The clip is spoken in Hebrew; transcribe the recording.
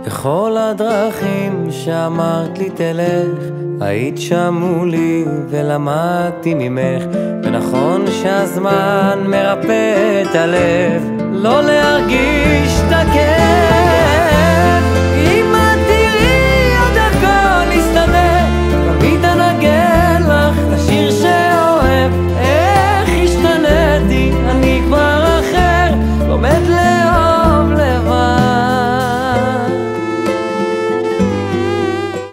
לכל הדרכים שאמרת לי תלך, היית שם מולי ולמדתי ממך. ונכון שהזמן מרפא את הלב, לא להרגיש את הכאב